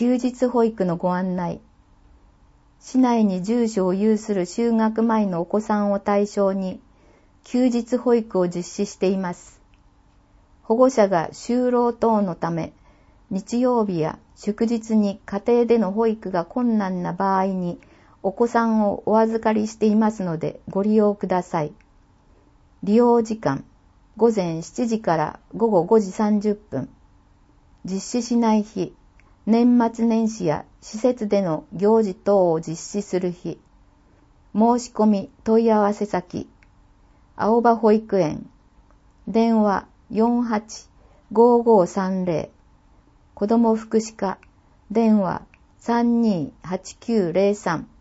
休日保育のご案内。市内に住所を有する就学前のお子さんを対象に、休日保育を実施しています。保護者が就労等のため、日曜日や祝日に家庭での保育が困難な場合に、お子さんをお預かりしていますのでご利用ください。利用時間、午前7時から午後5時30分。実施しない日、年末年始や施設での行事等を実施する日。申し込み問い合わせ先、青葉保育園。電話48-5530。子ども福祉課。電話328903。